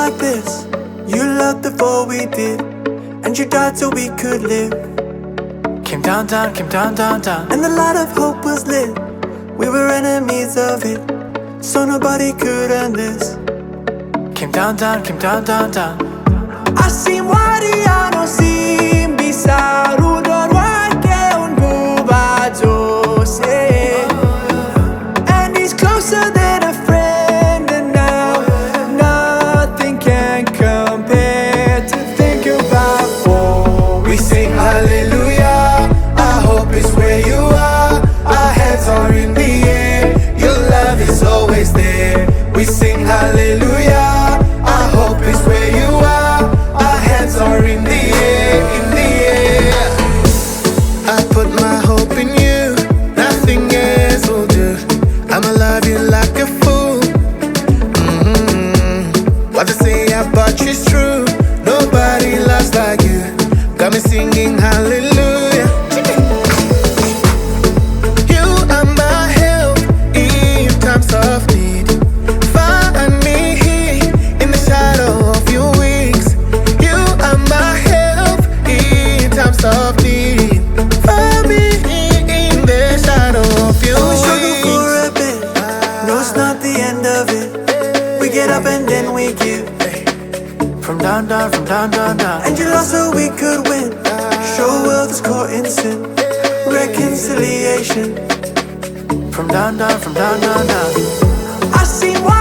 like this. You loved before we did, and you died so we could live. Came down, down, came down, down, down, and the light of hope was lit. We were enemies of it, so nobody could end this. Came down, down, came down, down, down. Assim wariano sim bisaru dorwake ungubajo say. And he's closer than a friend, and now nothing can compare to think about. Oh, we sing hallelujah. Our hope is where you are. Our heads are in the air. Your love is always there. We sing hallelujah. Our hope is where you are. Our heads are in the air, in the air. I put my hope in you. Nothing else will do. I'ma love you like a fool. What they say about you's true. Nobody loves like you. Got me singing hallelujah. You are my help in times of need. Find me here in the shadow of your wings. You are my help in times of need. Find me in the shadow of your We struggle for wings. a bit, no, it's not the end of it. We get up and then we give. From down, down, from down, down, down. And you lost so we could win. Show world is caught in sin. Reconciliation. From down, down, from down, down, down. I see